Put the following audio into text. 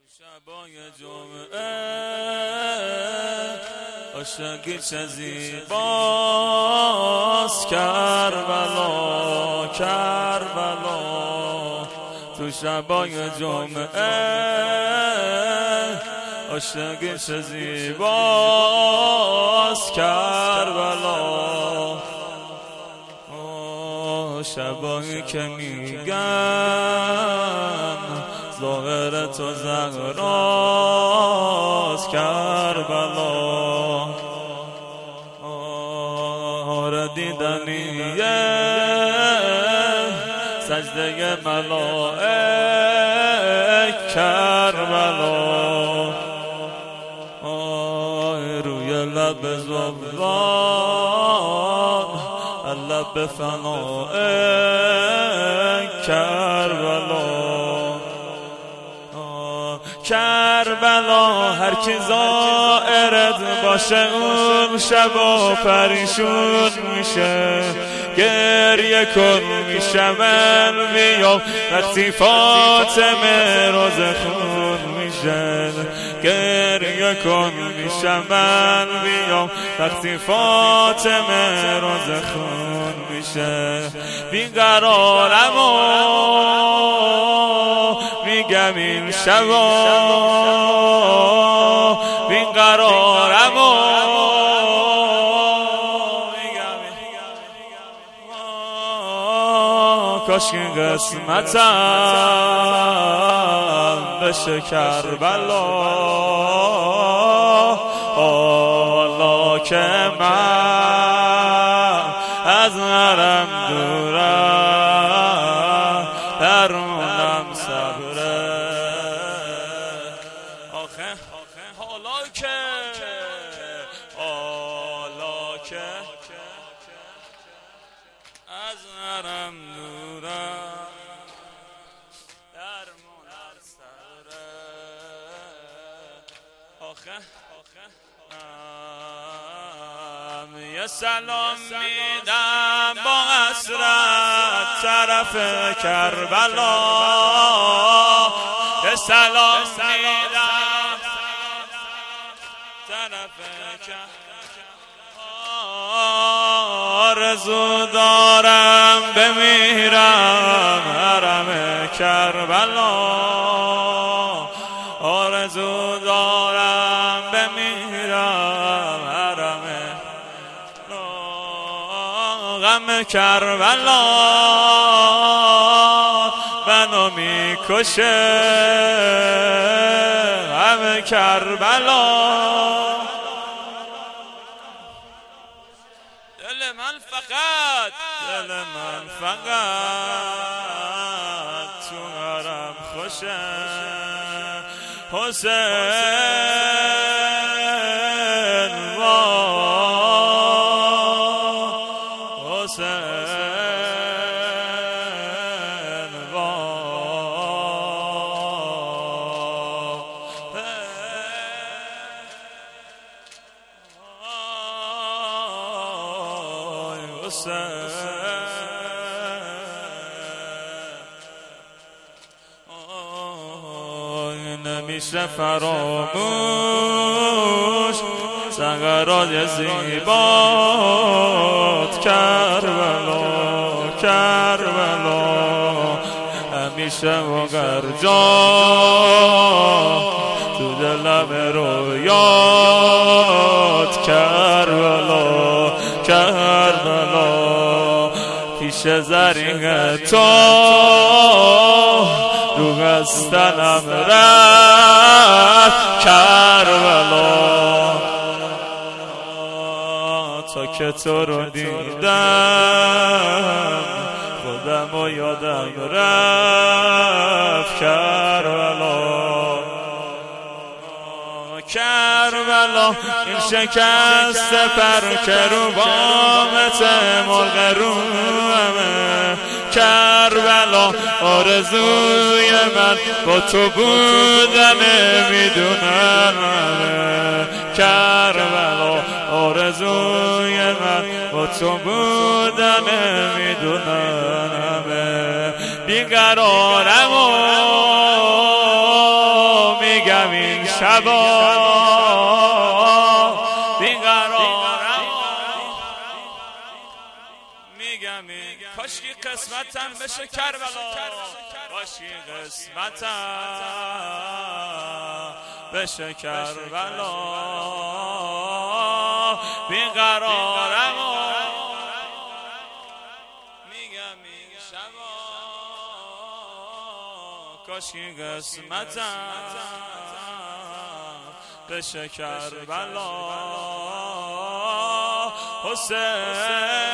شبای جمعه عاشقی چه زیباست، کربلا کربلا. تو شبای جمعه عاشقی چه زیباست، کربلا. شبایی که میگن ظاهر تو زهراست، کربلا. آره دیدنیه سجده ملائک، کربلا. روی لب زبان لب فناء، کربلا. کربلا هر کی زائرت باشه اون شبا پریشون میشه. گریه کن میشه من بیام وقتی فاطمه روز خون میشه. گریه کن میشه من بیام وقتی فاطمه روز خون میشه. بیقرارم و میگم این شبا، بیقرارم و میگم کاش که قسمتم بشه کربلا. حالا که من از حرم دورم درمونم صبره. حالا که از حرم دورم درمونم صبره. یه سلام میدم با حسرت طرف کربلا. یه سلام میدم طرف کربلا. آرزو دارم بمیرم حرم کربلا. آرزو دارم بمیرم حرم. غم کربلا منو میکشه، غم کربلا. دل من فقط تو حرم خوشه. حسین وا حسین وا نمیشه فراموش سنگراد زیبات، کربلا کربلا. همیشه وگر جا تو دلم رویات، کربلا کربلا. پیش زرین تو رو هستنم رفت، کربلا. تا که تو رو دیدم خودم و یادم رفت، کربلا کربلا. این شکست پر که رو بامت مرغ رومه، کربلا. آرزوی من با تو بودن میدونم، کربلا. آرزوی من با تو بودن میدونم. بیقرارم و میگم این شبا بیقرارم، میگم این کاشکی قسمتم بشه کربلا، کاشکی قسمتم بشه کربلا، بیقرارم میگم این شبا کاشکی قسمتم بشه کربلا، حسین